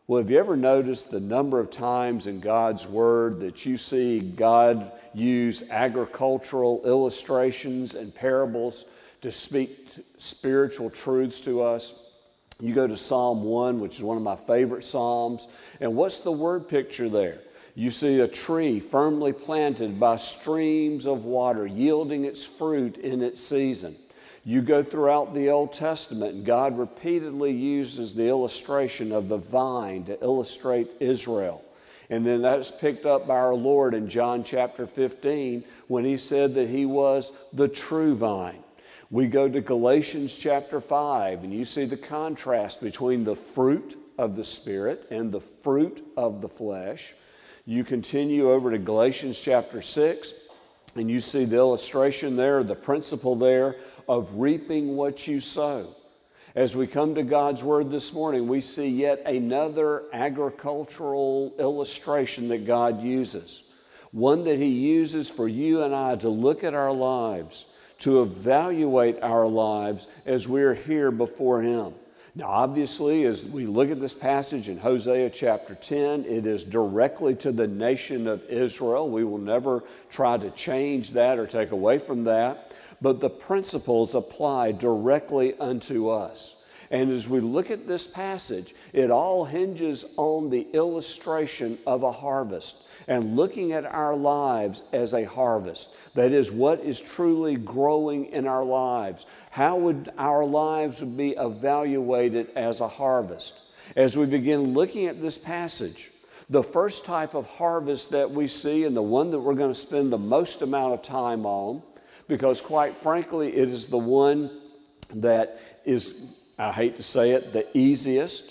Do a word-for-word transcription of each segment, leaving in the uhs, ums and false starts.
Well, have you ever noticed the number of times in God's Word that you see God use agricultural illustrations and parables to speak spiritual truths to us? You go to Psalm one, which is one of my favorite Psalms, and what's the word picture there? You see a tree firmly planted by streams of water, yielding its fruit in its season. You go throughout the Old Testament, and God repeatedly uses the illustration of the vine to illustrate Israel. And then that's picked up by our Lord in John chapter fifteen when He said that He was the true vine. We go to Galatians chapter five, and you see the contrast between the fruit of the Spirit and the fruit of the flesh. You continue over to Galatians chapter six, and you see the illustration there, the principle there of reaping what you sow. As we come to God's Word this morning, we see yet another agricultural illustration that God uses. One that He uses for you and I to look at our lives, to evaluate our lives as we're here before Him. Now, obviously, as we look at this passage in Hosea chapter ten, it is directly to the nation of Israel. We will never try to change that or take away from that. But the principles apply directly unto us. And as we look at this passage, it all hinges on the illustration of a harvest and looking at our lives as a harvest. That is, what is truly growing in our lives. How would our lives be evaluated as a harvest? As we begin looking at this passage, the first type of harvest that we see, and the one that we're going to spend the most amount of time on, because quite frankly, it is the one that is, I hate to say it, the easiest,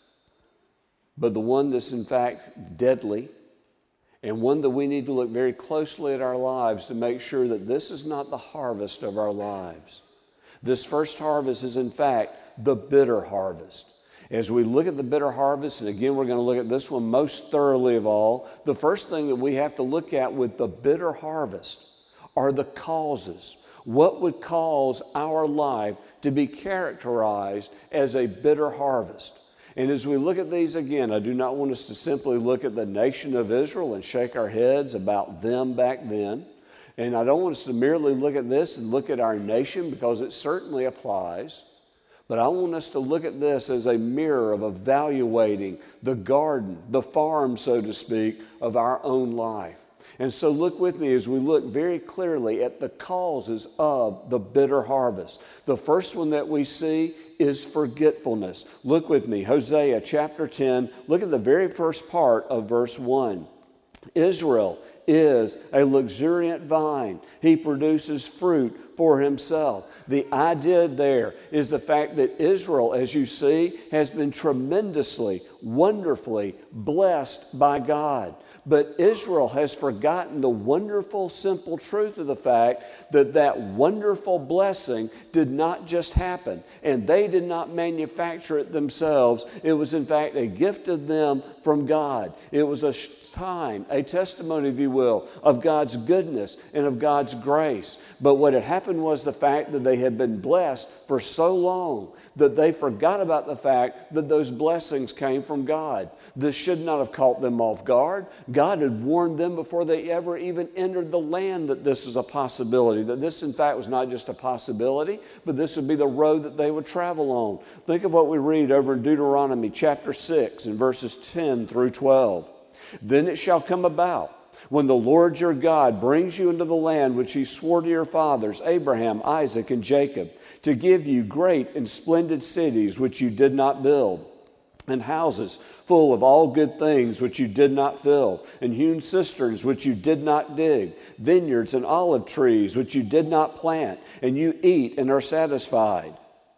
but the one that's in fact deadly, and one that we need to look very closely at our lives to make sure that this is not the harvest of our lives. This first harvest is in fact the bitter harvest. As we look at the bitter harvest, and again we're going to look at this one most thoroughly of all, the first thing that we have to look at with the bitter harvest are the causes. What would cause our life to be characterized as a bitter harvest? And as we look at these again, I do not want us to simply look at the nation of Israel and shake our heads about them back then. And I don't want us to merely look at this and look at our nation, because it certainly applies. But I want us to look at this as a mirror of evaluating the garden, the farm, so to speak, of our own life. And so look with me as we look very clearly at the causes of the bitter harvest. The first one that we see is forgetfulness. Look with me, Hosea chapter ten. Look at the very first part of verse one. Israel is a luxuriant vine. He produces fruit for himself. The idea there is the fact that Israel, as you see, has been tremendously, wonderfully blessed by God. But Israel has forgotten the wonderful, simple truth of the fact that that wonderful blessing did not just happen, and they did not manufacture it themselves. It was, in fact, a gift of them from God. It was a time, a testimony, if you will, of God's goodness and of God's grace. But what had happened was the fact that they had been blessed for so long that they forgot about the fact that those blessings came from God. This should not have caught them off guard. God had warned them before they ever even entered the land that this is a possibility, that this in fact was not just a possibility, but this would be the road that they would travel on. Think of what we read over in Deuteronomy chapter six in verses ten through twelve. Then it shall come about, when the Lord your God brings you into the land which He swore to your fathers, Abraham, Isaac, and Jacob, to give you great and splendid cities which you did not build, and houses full of all good things which you did not fill, and hewn cisterns which you did not dig, vineyards and olive trees which you did not plant, and you eat and are satisfied.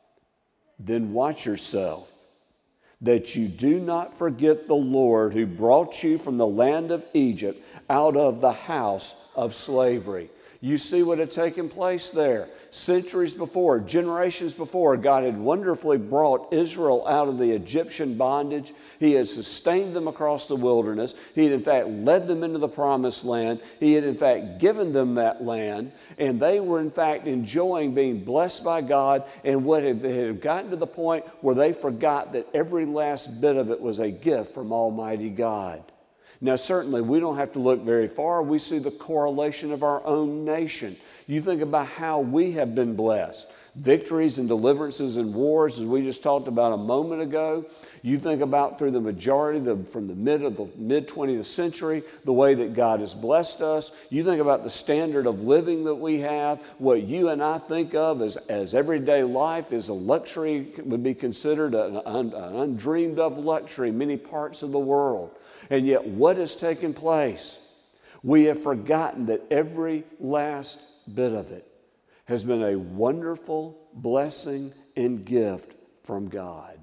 Then watch yourself, that you do not forget the Lord who brought you from the land of Egypt out of the house of slavery. You see what had taken place there. Centuries before, generations before, God had wonderfully brought Israel out of the Egyptian bondage. He had sustained them across the wilderness. He had in fact led them into the promised land. He had in fact given them that land. And they were in fact enjoying being blessed by God. And what had, they had gotten to the point where they forgot that every last bit of it was a gift from Almighty God. Now, certainly, we don't have to look very far. We see the correlation of our own nation. You think about how we have been blessed. Victories and deliverances and wars, as we just talked about a moment ago. You think about through the majority, the, from the mid of the mid-twentieth century, the way that God has blessed us. You think about the standard of living that we have. What you and I think of as, as everyday life is a luxury, would be considered an, an, an undreamed of luxury in many parts of the world. And yet what has taken place? We have forgotten that every last bit of it has been a wonderful blessing and gift from God.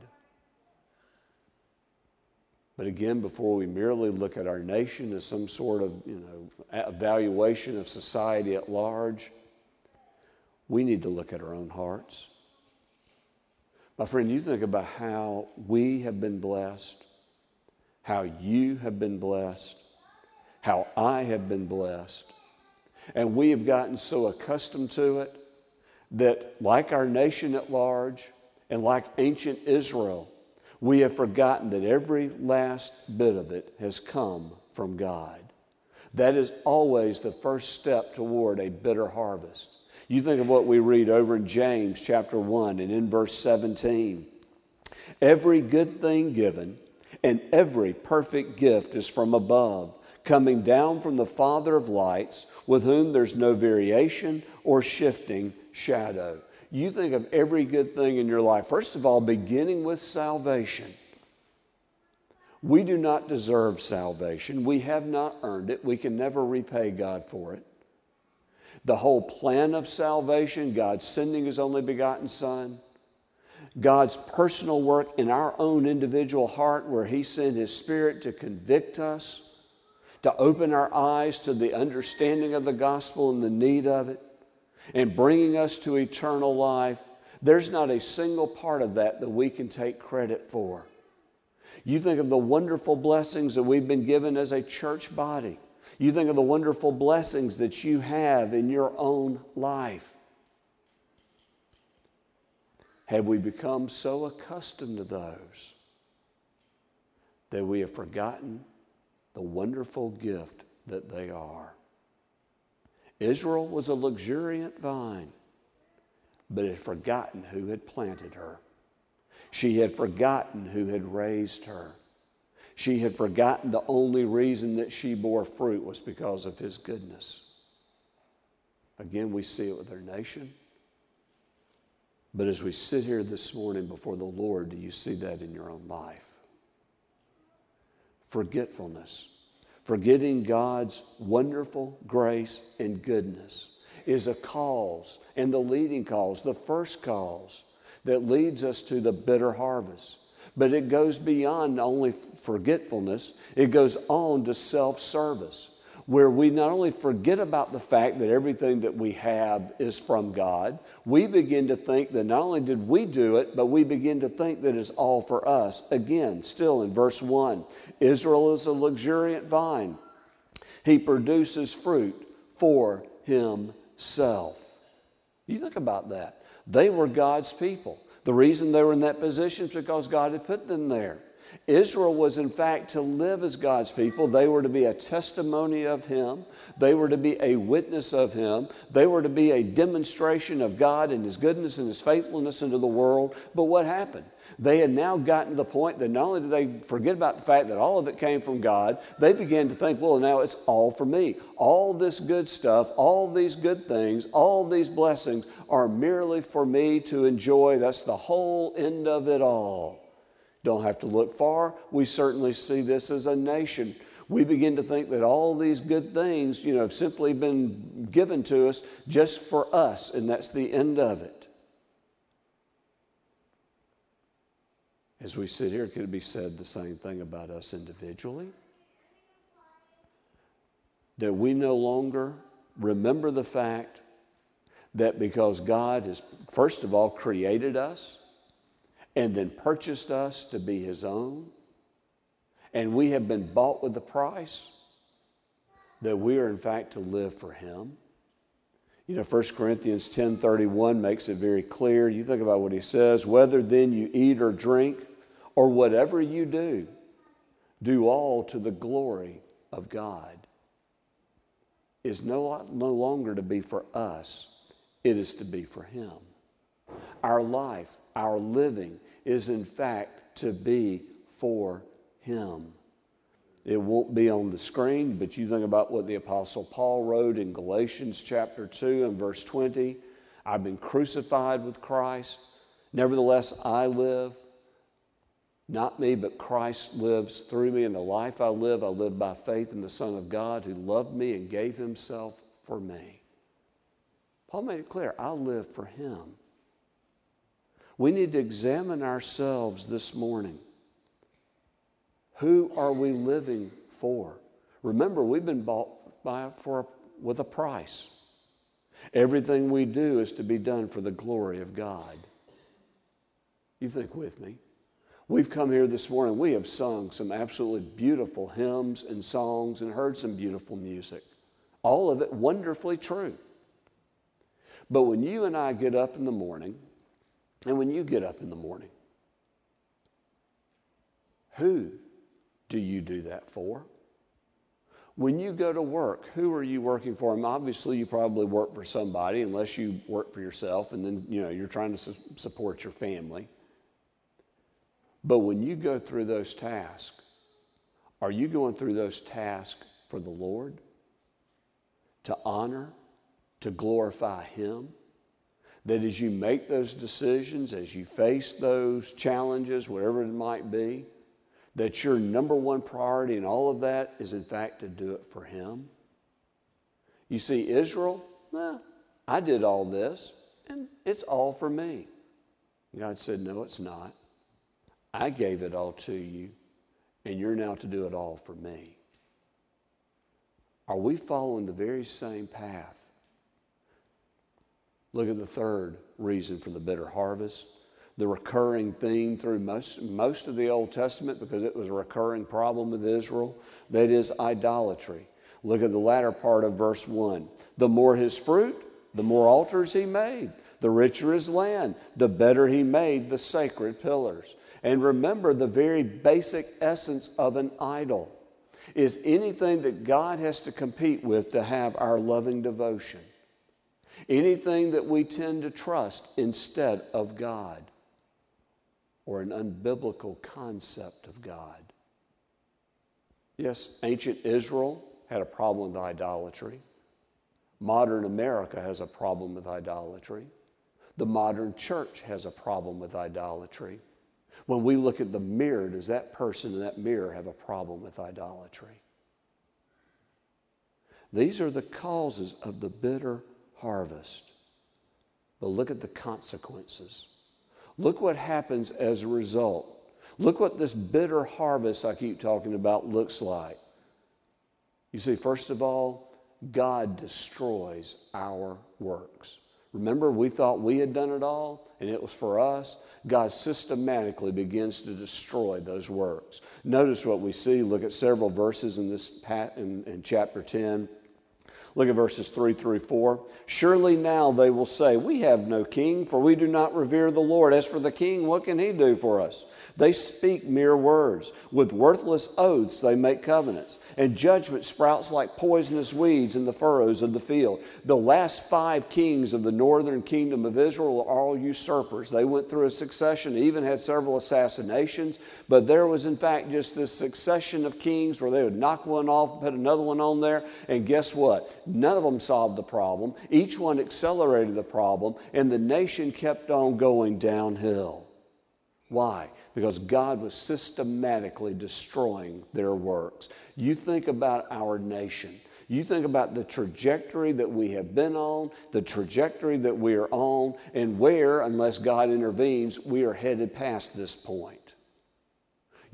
But again, before we merely look at our nation as some sort of, you know, evaluation of society at large, we need to look at our own hearts. My friend, you think about how we have been blessed, how you have been blessed, how I have been blessed. And we have gotten so accustomed to it that, like our nation at large and like ancient Israel, we have forgotten that every last bit of it has come from God. That is always the first step toward a bitter harvest. You think of what we read over in James chapter one and in verse seventeen. Every good thing given and every perfect gift is from above, coming down from the Father of lights, with whom there's no variation or shifting shadow. You think of every good thing in your life, first of all, beginning with salvation. We do not deserve salvation. We have not earned it. We can never repay God for it. The whole plan of salvation, God sending His only begotten Son, God's personal work in our own individual heart where He sent His Spirit to convict us, to open our eyes to the understanding of the gospel and the need of it, and bringing us to eternal life. There's not a single part of that that we can take credit for. You think of the wonderful blessings that we've been given as a church body. You think of the wonderful blessings that you have in your own life. Have we become so accustomed to those that we have forgotten the wonderful gift that they are? Israel was a luxuriant vine, but had forgotten who had planted her. She had forgotten who had raised her. She had forgotten the only reason that she bore fruit was because of His goodness. Again, we see it with our nation. But as we sit here this morning before the Lord, do you see that in your own life? Forgetfulness, forgetting God's wonderful grace and goodness is a cause, and the leading cause, the first cause that leads us to the bitter harvest. But it goes beyond only forgetfulness, it goes on to self-service, where we not only forget about the fact that everything that we have is from God, we begin to think that not only did we do it, but we begin to think that it's all for us. Again, still in verse one, Israel is a luxuriant vine. He produces fruit for himself. You think about that. They were God's people. The reason they were in that position is because God had put them there. Israel was in fact to live as God's people. They were to be a testimony of Him. They were to be a witness of Him. They were to be a demonstration of God and His goodness and His faithfulness into the world. But what happened? They had now gotten to the point that not only did they forget about the fact that all of it came from God, they began to think, well, now it's all for me. All this good stuff, all these good things, all these blessings are merely for me to enjoy. That's the whole end of it all. Don't have to look far. We certainly see this as a nation. We begin to think that all these good things, you know, have simply been given to us just for us, and that's the end of it. As we sit here, could it be said the same thing about us individually? That we no longer remember the fact that because God has, first of all, created us and then purchased us to be His own, and we have been bought with a price, that we are in fact to live for Him. You know, First Corinthians ten thirty-one makes it very clear. You think about what he says, whether then you eat or drink or whatever you do, do all to the glory of God. Is no, no longer to be for us, it is to be for Him. Our life, our living is in fact to be for Him. It won't be on the screen, but you think about what the Apostle Paul wrote in Galatians chapter two and verse twenty. I've been crucified with Christ. Nevertheless, I live. Not me, but Christ lives through me. And the life I live, I live by faith in the Son of God who loved me and gave Himself for me. Paul made it clear, I live for Him. We need to examine ourselves this morning. Who are we living for? Remember, we've been bought by, for, with a price. Everything we do is to be done for the glory of God. You think with me? We've come here this morning, we have sung some absolutely beautiful hymns and songs and heard some beautiful music. All of it wonderfully true. But when you and I get up in the morning, and when you get up in the morning, who do you do that for? When you go to work, who are you working for? And obviously, you probably work for somebody, unless you work for yourself, and then you know you're trying to su- support your family. But when you go through those tasks, are you going through those tasks for the Lord? To honor, to glorify Him? That as you make those decisions, as you face those challenges, whatever it might be, that your number one priority in all of that is in fact to do it for Him? You see, Israel, well, I did all this, and it's all for me. God said, no, it's not. I gave it all to you, and you're now to do it all for me. Are we following the very same path? Look at the third reason for the bitter harvest. The recurring theme through most, most of the Old Testament, because it was a recurring problem with Israel, that is idolatry. Look at the latter part of verse one. The more his fruit, the more altars he made. The richer his land, the better he made the sacred pillars. And remember, the very basic essence of an idol is anything that God has to compete with to have our loving devotion. Anything that we tend to trust instead of God, or an unbiblical concept of God. Yes, ancient Israel had a problem with idolatry. Modern America has a problem with idolatry. The modern church has a problem with idolatry. When we look at the mirror, does that person in that mirror have a problem with idolatry? These are the causes of the bitter harvest. But look at the consequences. Look what happens as a result. Look what this bitter harvest I keep talking about looks like. You see, first of all, God destroys our works. Remember, we thought we had done it all, and it was for us. God systematically begins to destroy those works. Notice what we see. Look at several verses in this in, in chapter ten. Look at verses three through four. Surely now they will say, we have no king, for we do not revere the Lord. As for the king, what can he do for us? They speak mere words. With worthless oaths they make covenants, and judgment sprouts like poisonous weeds in the furrows of the field. The last five kings of the northern kingdom of Israel are all usurpers. They went through a succession, even had several assassinations, but there was in fact just this succession of kings where they would knock one off, put another one on there, and guess what? None of them solved the problem. Each one accelerated the problem, and the nation kept on going downhill. Why? Because God was systematically destroying their works. You think about our nation. You think about the trajectory that we have been on, the trajectory that we are on, and where, unless God intervenes, we are headed past this point.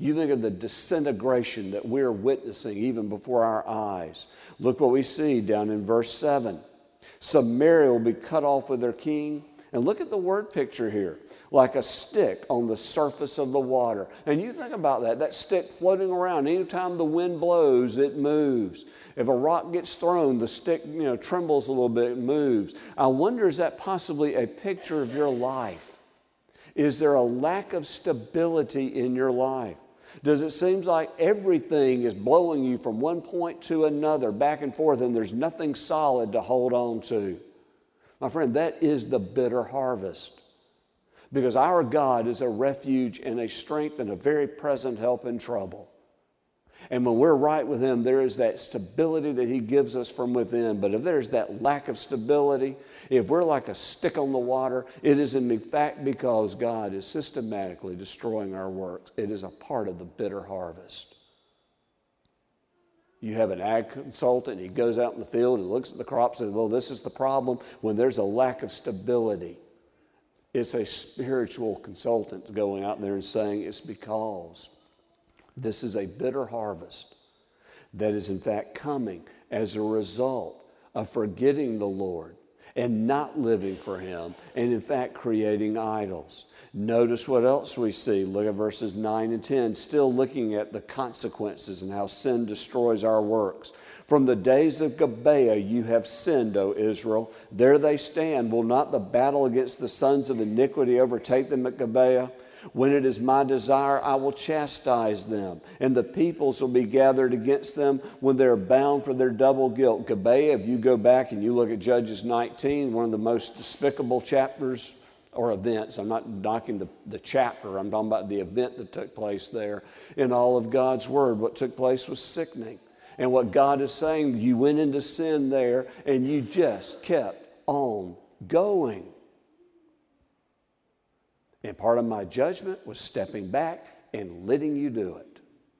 You think of the disintegration that we're witnessing even before our eyes. Look what we see down in verse seven. Samaria will be cut off with their king. And look at the word picture here. Like a stick on the surface of the water. And you think about that, that stick floating around. Anytime the wind blows, it moves. If a rock gets thrown, the stick, you know, trembles a little bit, it moves. I wonder, is that possibly a picture of your life? Is there a lack of stability in your life? Does it seem like everything is blowing you from one point to another, back and forth, and there's nothing solid to hold on to? My friend, that is the bitter harvest. Because our God is a refuge and a strength and a very present help in trouble. And when we're right with Him, there is that stability that He gives us from within. But if there's that lack of stability, if we're like a stick on the water, it is in fact because God is systematically destroying our works. It is a part of the bitter harvest. You have an ag consultant, he goes out in the field and looks at the crops and says, well, this is the problem. When there's a lack of stability, it's a spiritual consultant going out there and saying it's because this is a bitter harvest that is in fact coming as a result of forgetting the Lord and not living for Him and in fact creating idols. Notice what else we see. Look at verses nine and ten, still looking at the consequences and how sin destroys our works. From the days of Gibeah you have sinned, O Israel. There they stand. Will not the battle against the sons of iniquity overtake them at Gibeah? When it is my desire, I will chastise them, and the peoples will be gathered against them when they are bound for their double guilt. Gibeah, if you go back and you look at Judges nineteen, one of the most despicable chapters or events. I'm not knocking the, the chapter. I'm talking about the event that took place there in all of God's Word. What took place was sickening. And what God is saying, you went into sin there and you just kept on going. And part of my judgment was stepping back and letting you do it.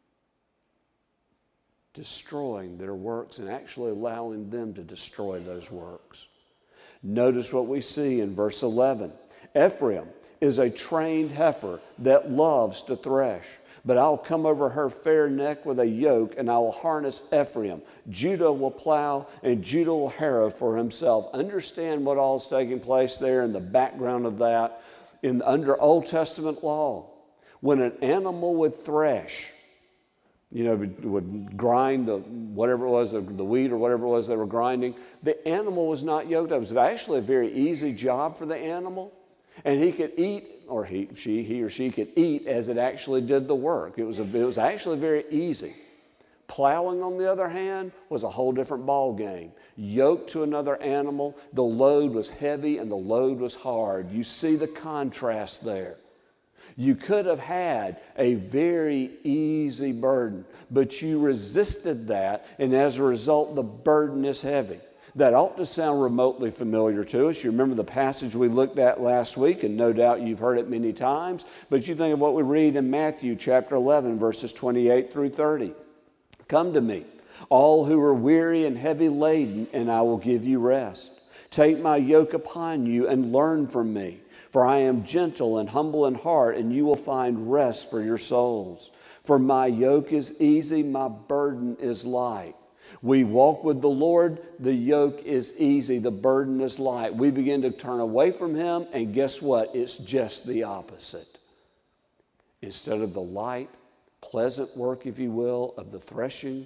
Destroying their works and actually allowing them to destroy those works. Notice what we see in verse eleven. Ephraim is a trained heifer that loves to thresh. But I'll come over her fair neck with a yoke, and I will harness Ephraim. Judah will plow, and Judah will harrow for himself. Understand what all is taking place there in the background of that. In, under Old Testament law, when an animal would thresh, you know, would, would grind the whatever it was, the, the wheat or whatever it was they were grinding, the animal was not yoked up. It was actually a very easy job for the animal. And he could eat, or he, she, he or she could eat as it actually did the work. It was, a, it was actually very easy. Plowing, on the other hand, was a whole different ball game. Yoked to another animal, the load was heavy and the load was hard. You see the contrast there. You could have had a very easy burden, but you resisted that, and as a result, the burden is heavy. That ought to sound remotely familiar to us. You remember the passage we looked at last week, and no doubt you've heard it many times, but you think of what we read in Matthew chapter eleven, verses twenty-eight through thirty. Come to me, all who are weary and heavy laden, and I will give you rest. Take my yoke upon you and learn from me, for I am gentle and humble in heart, and you will find rest for your souls. For my yoke is easy, my burden is light. We walk with the Lord, the yoke is easy, the burden is light. We begin to turn away from Him, and guess what? It's just the opposite. Instead of the light, pleasant work, if you will, of the threshing,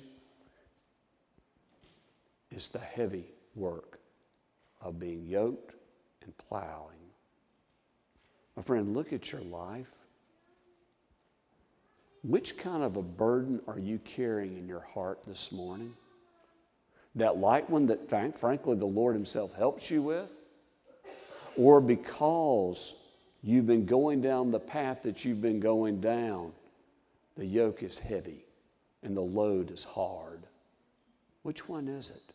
it's the heavy work of being yoked and plowing. My friend, look at your life. Which kind of a burden are you carrying in your heart this morning? That light one that, frankly, the Lord Himself helps you with? Or because you've been going down the path that you've been going down, the yoke is heavy and the load is hard? Which one is it?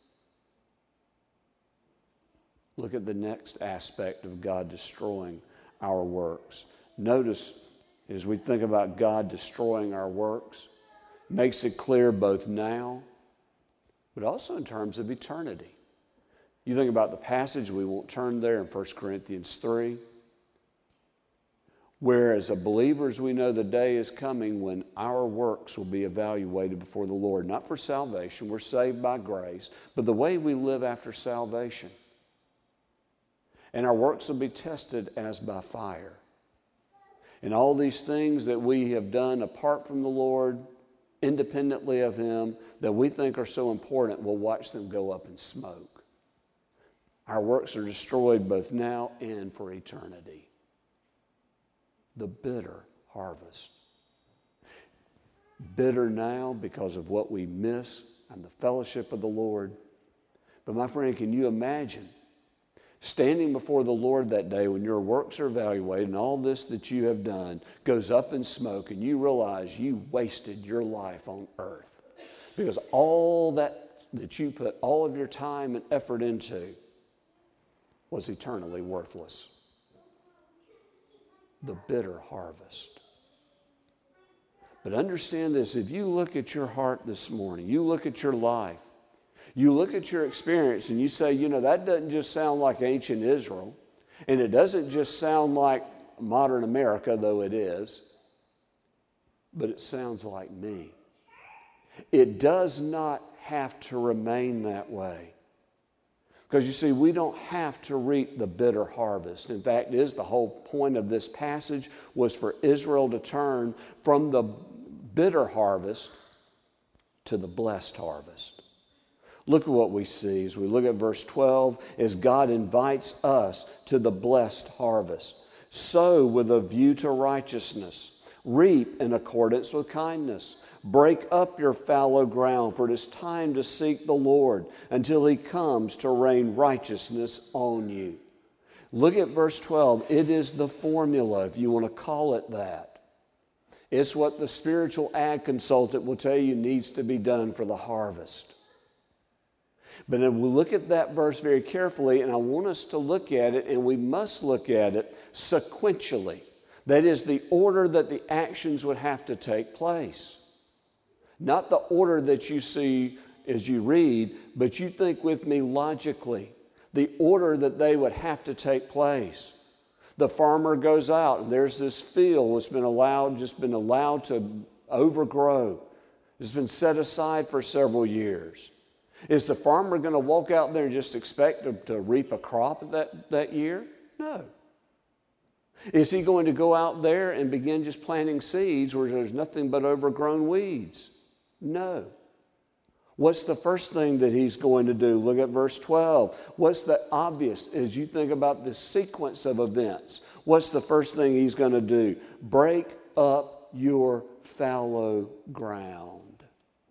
Look at the next aspect of God destroying our works. Notice, as we think about God destroying our works, makes it clear both now, but also in terms of eternity. You think about the passage, we won't turn there in First Corinthians three, Whereas as believers, we know the day is coming when our works will be evaluated before the Lord, not for salvation, we're saved by grace, but the way we live after salvation. And our works will be tested as by fire. And all these things that we have done apart from the Lord, independently of Him, that we think are so important, we'll watch them go up in smoke. Our works are destroyed both now and for eternity. The bitter harvest. Bitter now because of what we miss and the fellowship of the Lord. But my friend, can you imagine standing before the Lord that day when your works are evaluated and all this that you have done goes up in smoke and you realize you wasted your life on earth because all that that you put all of your time and effort into was eternally worthless. The bitter harvest. But understand this, if you look at your heart this morning, you look at your life, you look at your experience and you say, you know, that doesn't just sound like ancient Israel, and it doesn't just sound like modern America, though it is, but it sounds like me. It does not have to remain that way. Because you see, we don't have to reap the bitter harvest. In fact, it is the whole point of this passage was for Israel to turn from the bitter harvest to the blessed harvest. Look at what we see as we look at verse twelve, as God invites us to the blessed harvest. Sow with a view to righteousness. Reap in accordance with kindness. Break up your fallow ground, for it is time to seek the Lord until He comes to rain righteousness on you. Look at verse twelve. It is the formula, if you want to call it that. It's what the spiritual ag consultant will tell you needs to be done for the harvest. But then we look at that verse very carefully, and I want us to look at it, and we must look at it sequentially. That is, the order that the actions would have to take place. Not the order that you see as you read, but you think with me logically. The order that they would have to take place. The farmer goes out, and there's this field that's been allowed, just been allowed to overgrow. It's been set aside for several years. Is the farmer going to walk out there and just expect to, to reap a crop that, that year? No. Is he going to go out there and begin just planting seeds where there's nothing but overgrown weeds? No. What's the first thing that he's going to do? Look at verse twelve. What's the obvious as you think about the sequence of events? What's the first thing he's going to do? Break up your fallow ground.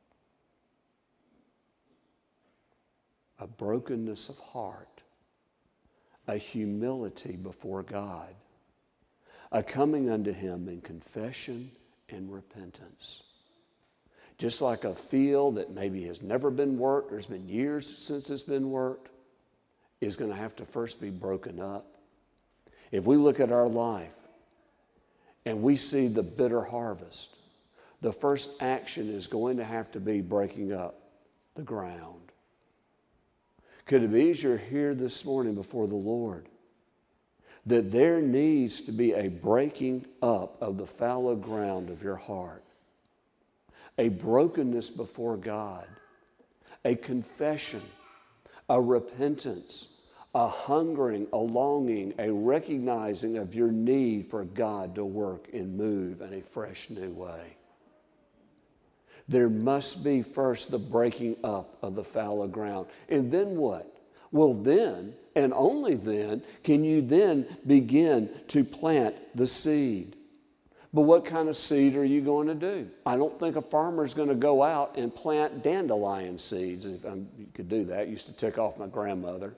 A brokenness of heart. A humility before God. A coming unto Him in confession and repentance. Just like a field that maybe has never been worked, there's been years since it's been worked, is going to have to first be broken up. If we look at our life and we see the bitter harvest, the first action is going to have to be breaking up the ground. Could it be as you're here this morning before the Lord that there needs to be a breaking up of the fallow ground of your heart? A brokenness before God, a confession, a repentance, a hungering, a longing, a recognizing of your need for God to work and move in a fresh new way. There must be first the breaking up of the fallow ground. And then what? Well, then, and only then, can you then begin to plant the seed. But what kind of seed are you going to do? I don't think a farmer is going to go out and plant dandelion seeds. If um, you could do that, it used to tick off my grandmother.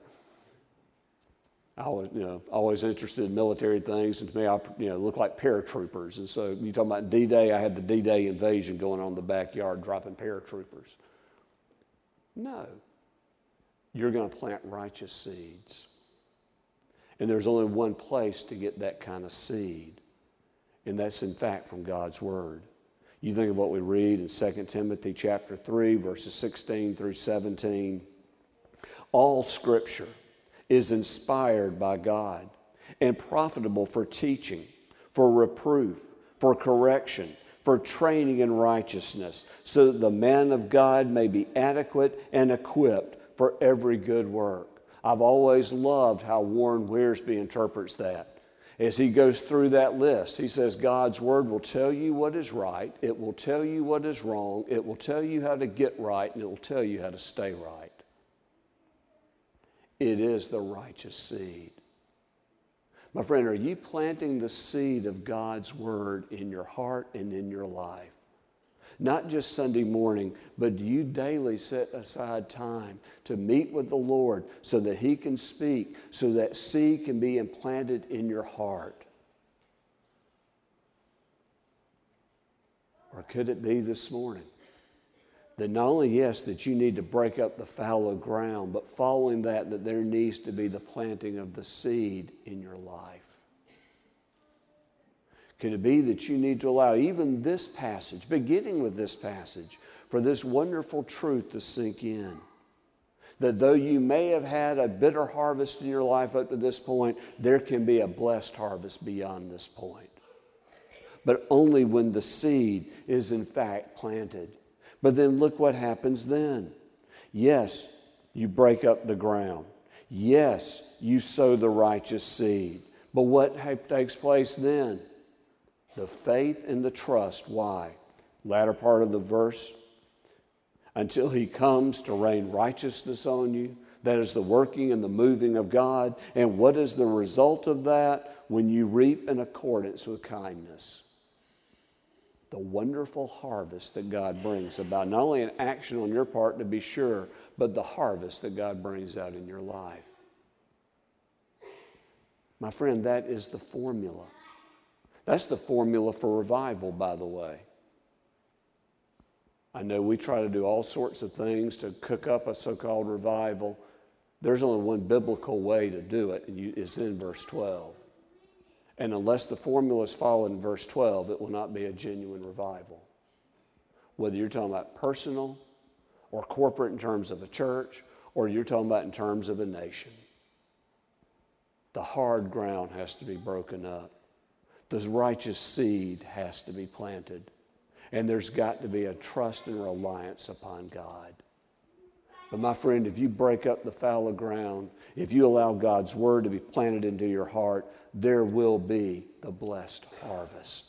I was, you know, always interested in military things, and to me, I, you know, looked like paratroopers. And so, you talking about D-Day? I had the D-Day invasion going on in the backyard, dropping paratroopers. No, you're going to plant righteous seeds, and there's only one place to get that kind of seed. And that's, in fact, from God's Word. You think of what we read in Second Timothy chapter three, verses sixteen through seventeen. All Scripture is inspired by God and profitable for teaching, for reproof, for correction, for training in righteousness, so that the man of God may be adequate and equipped for every good work. I've always loved how Warren Wiersbe interprets that. As he goes through that list, he says God's Word will tell you what is right, it will tell you what is wrong, it will tell you how to get right, and it will tell you how to stay right. It is the righteous seed. My friend, are you planting the seed of God's Word in your heart and in your life? Not just Sunday morning, but do you daily set aside time to meet with the Lord so that He can speak, so that seed can be implanted in your heart? Or could it be this morning that not only, yes, that you need to break up the fallow ground, but following that, that there needs to be the planting of the seed in your life? Could it be that you need to allow even this passage, beginning with this passage, for this wonderful truth to sink in? That though you may have had a bitter harvest in your life up to this point, there can be a blessed harvest beyond this point. But only when the seed is in fact planted. But then look what happens then. Yes, you break up the ground. Yes, you sow the righteous seed. But what takes place then? The faith and the trust. Why? Latter part of the verse. Until He comes to rain righteousness on you. That is the working and the moving of God. And what is the result of that? When you reap in accordance with kindness. The wonderful harvest that God brings about. Not only an action on your part to be sure, but the harvest that God brings out in your life. My friend, that is the formula. That's the formula for revival, by the way. I know we try to do all sorts of things to cook up a so-called revival. There's only one biblical way to do it, and you, it's in verse twelve. And unless the formula is followed in verse twelve, it will not be a genuine revival. Whether you're talking about personal or corporate in terms of a church, or you're talking about in terms of a nation. The hard ground has to be broken up. The righteous seed has to be planted. And there's got to be a trust and reliance upon God. But my friend, if you break up the fallow ground, if you allow God's Word to be planted into your heart, there will be the blessed harvest.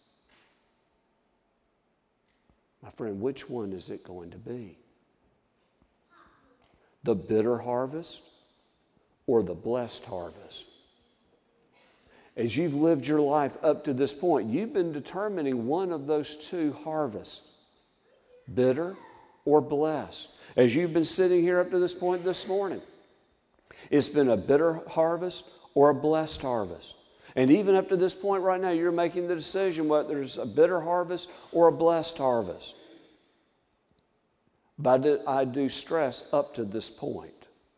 My friend, which one is it going to be? The bitter harvest or the blessed harvest? As you've lived your life up to this point, you've been determining one of those two harvests, bitter or blessed. As you've been sitting here up to this point this morning, it's been a bitter harvest or a blessed harvest. And even up to this point right now, you're making the decision whether it's a bitter harvest or a blessed harvest. But I do stress up to this point.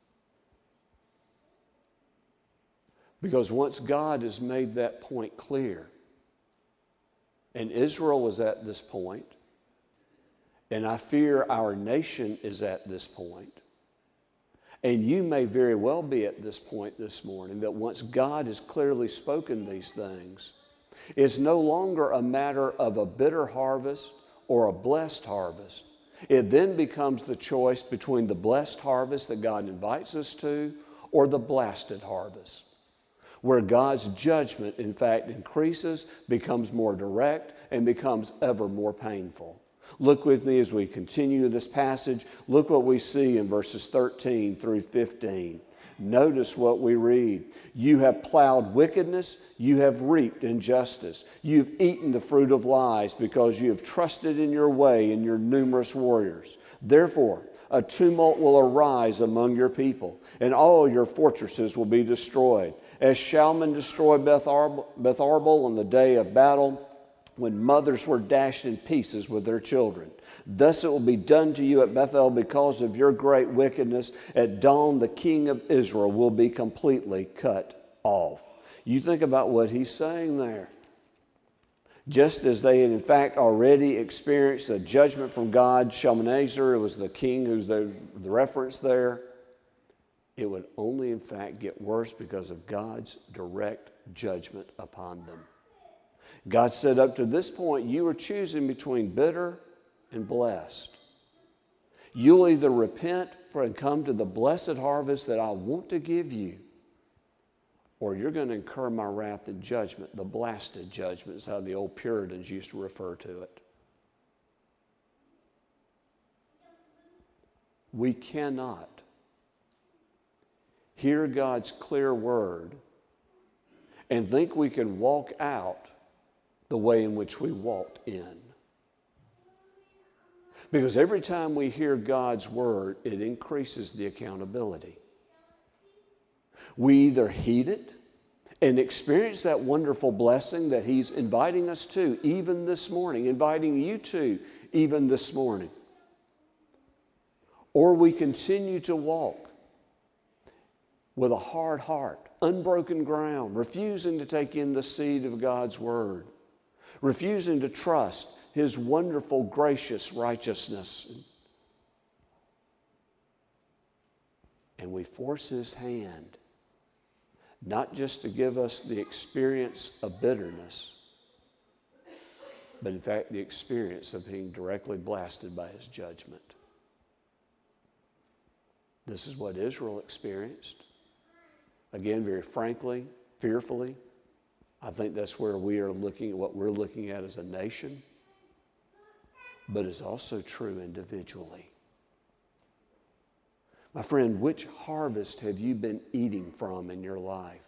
Because once God has made that point clear, and Israel was at this point, and I fear our nation is at this point, and you may very well be at this point this morning, that once God has clearly spoken these things, it's no longer a matter of a bitter harvest or a blessed harvest. It then becomes the choice between the blessed harvest that God invites us to or the blasted harvest, where God's judgment, in fact, increases, becomes more direct, and becomes ever more painful. Look with me as we continue this passage. Look what we see in verses thirteen through fifteen. Notice what we read. You have plowed wickedness, you have reaped injustice. You've eaten the fruit of lies because you have trusted in your way and your numerous warriors. Therefore, a tumult will arise among your people, and all your fortresses will be destroyed. As Shalman destroyed Beth Arbel on the day of battle, when mothers were dashed in pieces with their children. Thus it will be done to you at Bethel because of your great wickedness. At dawn, the king of Israel will be completely cut off. You think about what he's saying there. Just as they had in fact already experienced a judgment from God, Shalmaneser, it was the king who's the, the reference there, it would only in fact get worse because of God's direct judgment upon them. God said up to this point, you are choosing between bitter and blessed. You'll either repent for and come to the blessed harvest that I want to give you, or you're going to incur my wrath and judgment. The blasted judgment is how the old Puritans used to refer to it. We cannot hear God's clear word and think we can walk out the way in which we walked in. Because every time we hear God's word, it increases the accountability. We either heed it and experience that wonderful blessing that He's inviting us to, even this morning, inviting you to, even this morning. Or we continue to walk with a hard heart, unbroken ground, refusing to take in the seed of God's word, refusing to trust His wonderful, gracious righteousness. And we force His hand, not just to give us the experience of bitterness, but in fact the experience of being directly blasted by His judgment. This is what Israel experienced. Again, very frankly, fearfully. I think that's where we are looking at what we're looking at as a nation, but it's also true individually. My friend, which harvest have you been eating from in your life?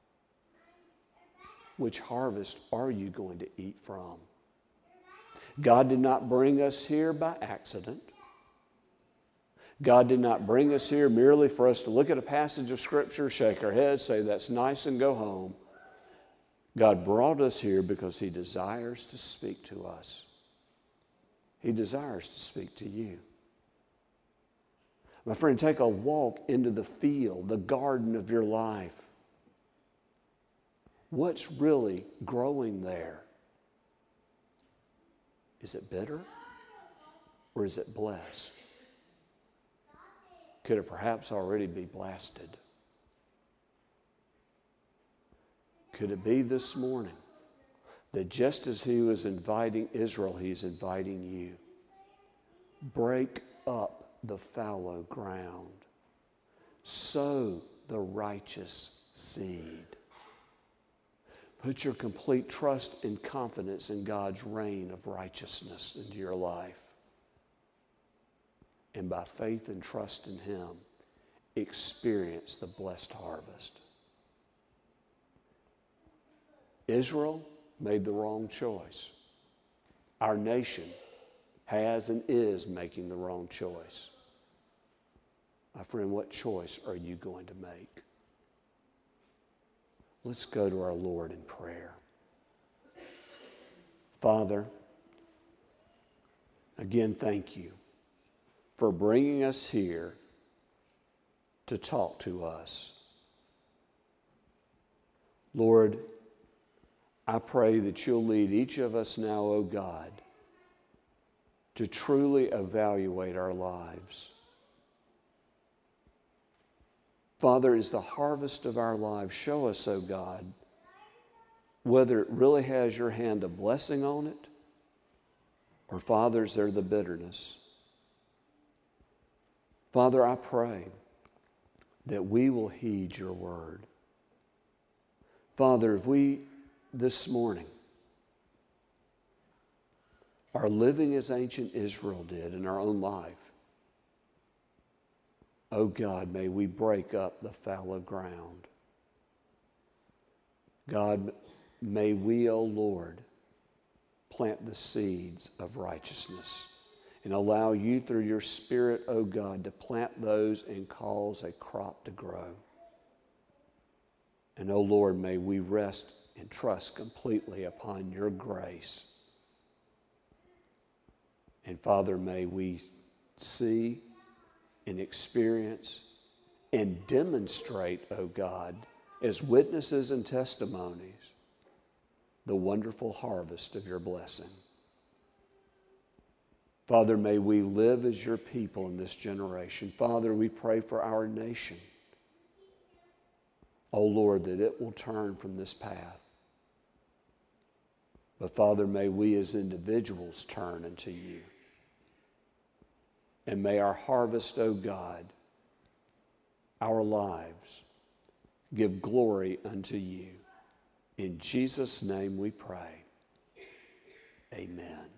Which harvest are you going to eat from? God did not bring us here by accident. God did not bring us here merely for us to look at a passage of Scripture, shake our heads, say that's nice, and go home. God brought us here because He desires to speak to us. He desires to speak to you. My friend, take a walk into the field, the garden of your life. What's really growing there? Is it bitter or is it blessed? Could it perhaps already be blasted? Could it be this morning that just as He was inviting Israel, He's inviting you? Break up the fallow ground. Sow the righteous seed. Put your complete trust and confidence in God's reign of righteousness into your life. And by faith and trust in Him, experience the blessed harvest. Israel made the wrong choice. Our nation has and is making the wrong choice. My friend, what choice are you going to make? Let's go to our Lord in prayer. Father, again, thank you for bringing us here to talk to us. Lord, I pray that you'll lead each of us now, O God, to truly evaluate our lives. Father, as the harvest of our lives, show us, O God, whether it really has your hand of blessing on it, or, Father, is there the bitterness? Father, I pray that we will heed your word. Father, if we this morning are living as ancient Israel did in our own life, oh God, may we break up the fallow ground. God, may we, oh Lord, plant the seeds of righteousness and allow you through your Spirit, oh God, to plant those and cause a crop to grow. And oh Lord, may we rest and trust completely upon your grace. And Father, may we see and experience and demonstrate, oh God, as witnesses and testimonies, the wonderful harvest of your blessing. Father, may we live as your people in this generation. Father, we pray for our nation. Oh Lord, that it will turn from this path. But Father, may we as individuals turn unto you. And may our harvest, O God, our lives, give glory unto you. In Jesus' name we pray. Amen.